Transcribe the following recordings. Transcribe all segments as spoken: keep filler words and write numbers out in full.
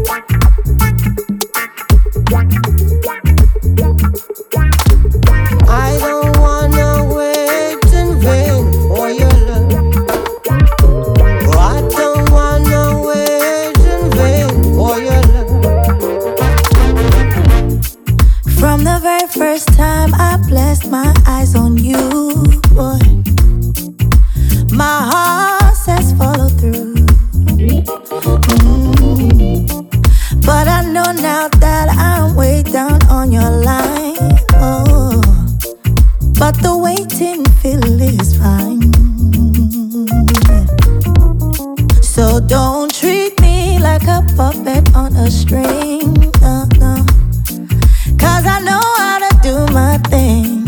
I don't wanna wait in vain for your love. Oh, I don't wanna wait in vain for your love. From the very first time I blessed my eyes on you, boy, my heart says follow through. Mm. But I know now that I'm way down on your line. Oh, but the waiting feel is fine. So don't treat me like a puppet on a string. No, no. Cause I know how to do my thing.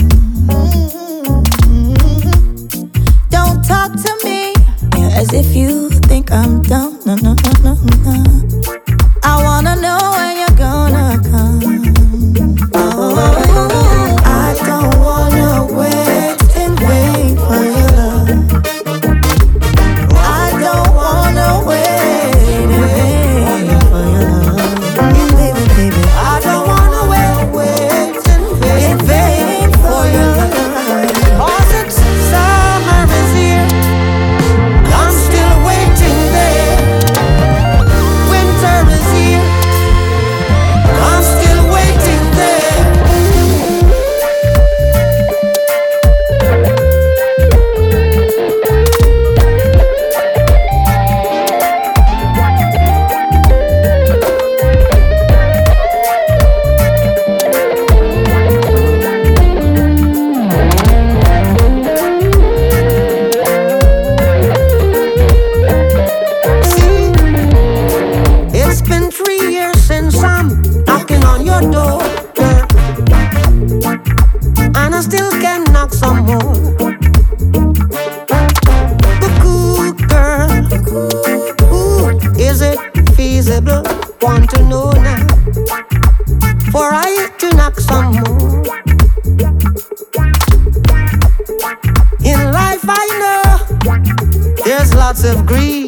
Don't talk to me as if you think I'm dumb. No, no, no, no, no. I wanna know when you're gonna come. Oh, I don't wanna wait and wait for your love. I don't wanna wait and wait for your love. Baby, baby, I don't wanna wait, wait and wait in vain for your love. Cause it's summer is here, I'm still waiting there. Winter is here, I'm still waiting there. See, it's been three years since I'm knocking on your door, girl, and I still can knock some more. The cool girl, ooh, is it feasible? Want to know now, for I to knock some more. In life I know there's lots of greed,